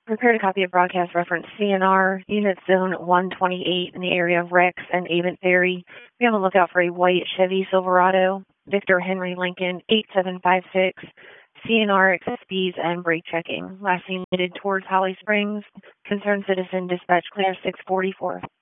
Prepared a copy of broadcast reference CNR, Unit Zone 128 in the area of Rex and Avon Ferry. Be on the lookout for a white Chevy Silverado, Victor Henry Lincoln 8756. CNR access speeds and brake checking. Last seen headed towards Holly Springs. Concerned citizen dispatch clear 644.